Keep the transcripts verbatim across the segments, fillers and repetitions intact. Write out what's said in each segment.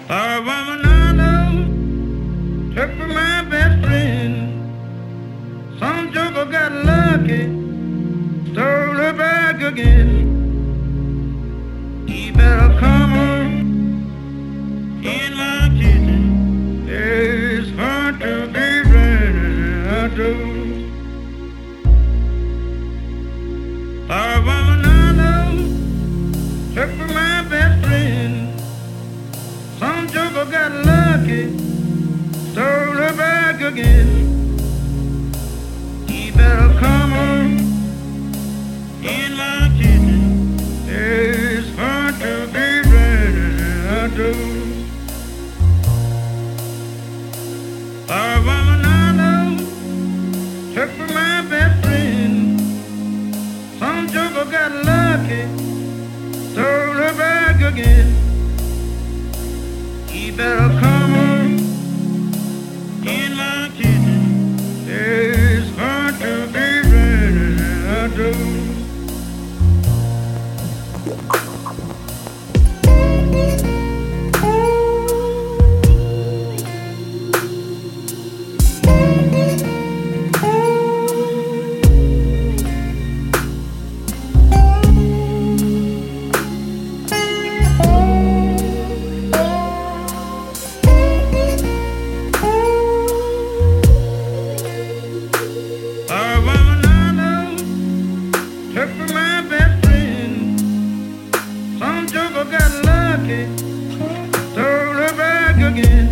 A woman I know took for my best friend. Some joker got lucky, stole her back again. He better come on in my kitchen. It's hard to be ready, I do. A woman I know took for my best friend. Some joker got lucky, stole her back again. He better come on in my kitchen. It's hard to be ready, I do. A woman I know took for my best friend. Some joker got lucky, stole her back again. He better come on in my kitchen. It's hard to be ready, I do. A woman I know took for my best friend. Some joker got lucky, stole her back again.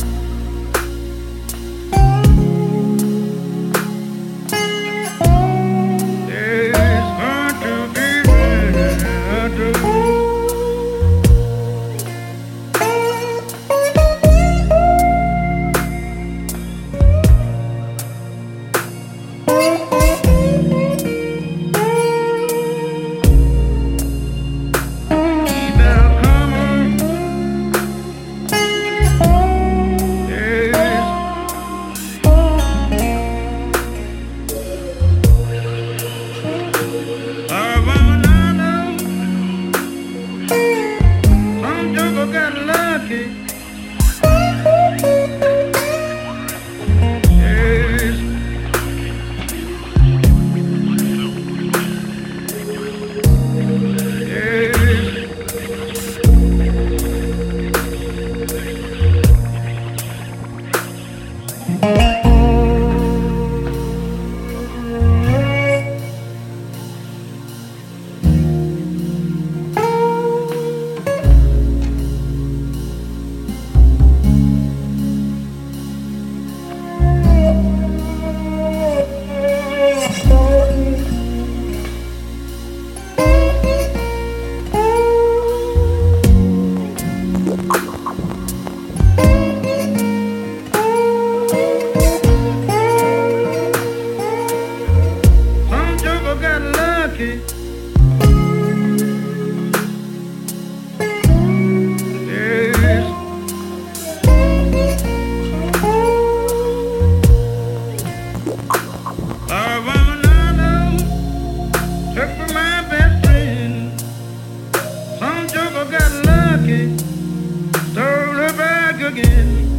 It's hard to be ready, I do. Got lucky. Yes. Yes. Some joker got lucky. Yes. A woman I know took for my best friend. Some joker got lucky, stole her back again.